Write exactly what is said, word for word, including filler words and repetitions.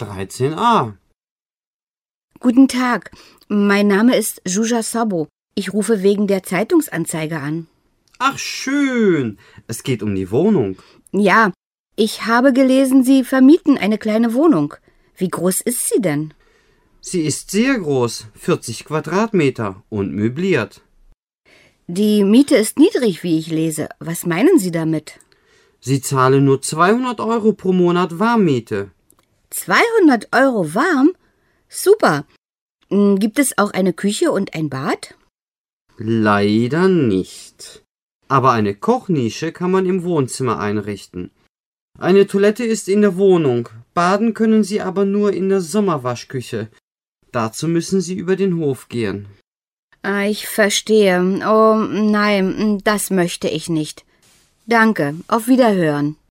dreizehn a. Guten Tag, mein Name ist Juja Sabo. Ich rufe wegen der Zeitungsanzeige an. Ach schön, es geht um die Wohnung. Ja, ich habe gelesen, Sie vermieten eine kleine Wohnung. Wie groß ist sie denn? Sie ist sehr groß, vierzig Quadratmeter und möbliert. Die Miete ist niedrig, wie ich lese. Was meinen Sie damit? Sie zahlen nur zweihundert Euro pro Monat Warmmiete. zweihundert Euro warm? Super. Gibt es auch eine Küche und ein Bad? Leider nicht. Aber eine Kochnische kann man im Wohnzimmer einrichten. Eine Toilette ist in der Wohnung. Baden können Sie aber nur in der Sommerwaschküche. Dazu müssen Sie über den Hof gehen. Ah, ich verstehe. Oh, nein, das möchte ich nicht. Danke, auf Wiederhören.